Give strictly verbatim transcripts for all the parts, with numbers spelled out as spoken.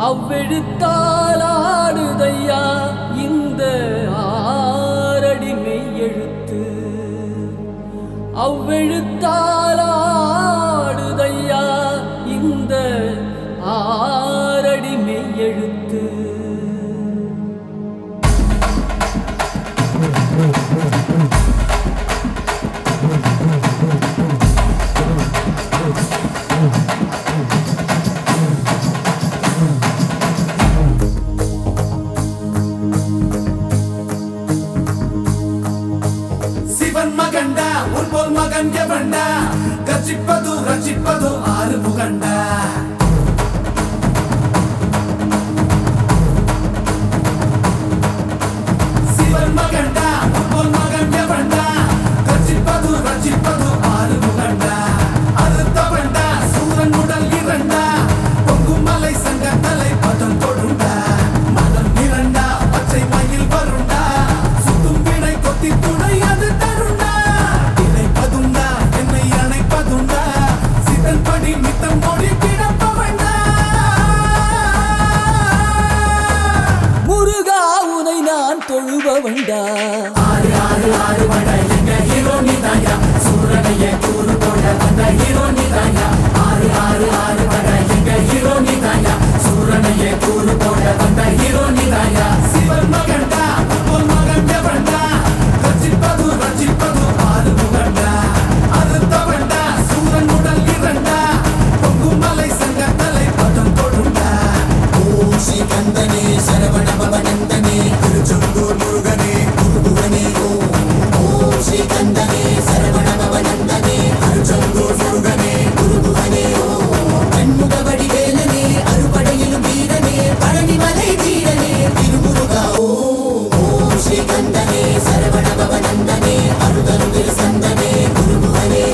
அவ்வெழுத்தாலாடுதையா இந்த ஆறடி மெய்யெழுத்து. அவ்வெழுத்தாலாடுதையா இந்த ஆறடி மெய்யெழுத்து. சிவன் மகண்டா உன் போல் மகன் எவண்டா, கச்சிப்பது ரச்சிப்பது ஆறு முகண்டா. சிவன் மகண்டா உன் போல் மகன் எவண்டா, கச்சிப்பது ரச்சிப்பது ஆறு முகண்டா. அறுத்தவண்டா சூரன் உடல் இரண்டா, பொங்கும் மலை சங்க தலை பதம் தொடுண்டா. மதம் இரண்டா பச்சை மயில் வருண்டா, சுத்தும் வினை கொத்தி துணை அது தருண்டா. இணைப்பதுண்டா என்னை அணைப்பதுண்டா, சித்தன் படி மித்தம் மொழி கிடப்பவண்டா. முருகா உனை நான் தொழுபவண்டா. ஆறு ஆறு ஆறு வட எங்க ஹீரோ நீதாயா, சூரனையே கூறு போட வந்த ஹீரோ நீதாயா. ஆறு ஆறு ஆறு வட எங்க ஹீரோ நீதாயா, சூரனையே கூறு போட வந்த ஹீரோ நீதாயா. சிவன் மகண்டா உன் மகன் எவண்டா, ரச்சிப்பது ரச்சிப்பது ஆறு முகண்டா. அறுத்தவண்டா சூரன் உடல் இரண்டா, பொங்கும் மலை சங்க தலை பதம் தொடுண்டா. ஓம் ஸ்ரீ கந்தனே சரவண பவநந்தனே, திருச்செந்தூர் முருகனே குருகுவனே. ஓம் ஸ்ரீ கந்தனே சரவண பவநந்தனே, திருச்செந்தூர் முருகனே குருகுவனே. கண்முக வடிவேலனே அறுபடையிலும் வீரனே, பழனிமலை வீரனே திருமுருகா. ஓம் ஸ்ரீ கந்தனே சரவண பவநந்தனே, அருதரும் திரு சந்தனே குருகுவனே.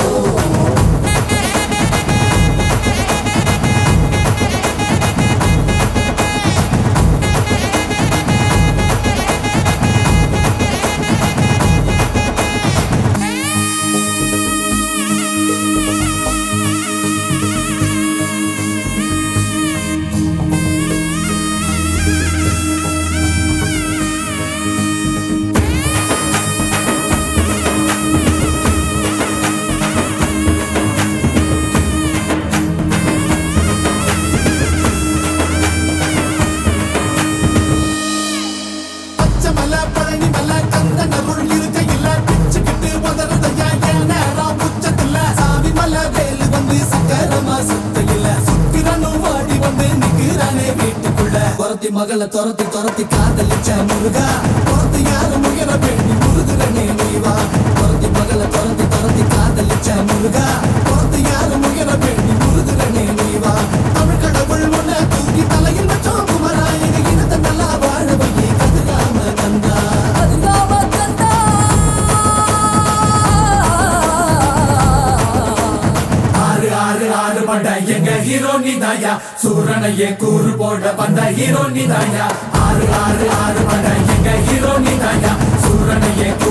பச்சமல பழனிமல கந்தன் அருள் இருக்கையில, பிச்சுக்கிட்டு உதறதையா என் நேரம் உச்சத்துல. சாவிமல வேலு வந்து சக்கரமா சுத்தையில, சுக்கிரனும் வாடி வந்து நிக்கிறானே வீட்டுக்குள்ள. துரத்தி மகளை துரத்தி துரத்தி காதலிச்ச முருகா, துரத்தி யாரும் உயர வேண்டி முருகனே நீவா. துரத்தி மகளை துரத்தி துரத்தி காதலிச்ச முருகா, துரத்தி யாரும் உயர வேண்டி முருகனே நீவா. தமிழ் கடவுள் உன்னை தூக்கி தலையில் வச்சோம் குமரா, எங்க இனத்தை நல்லா வாழ வையே கதிராம கந்தா. அதுதாம கந்தா. ஆறு ஆறு ஆறு பண்ட எங்க ஹீரோ நீதாயா, சூரனையே கூறு போட வந்த ஹீரோ நீதாயா. ஆறு ஆறு ஆறு பண்ட எங்க ஹீரோ நீதாயா, சூரனையே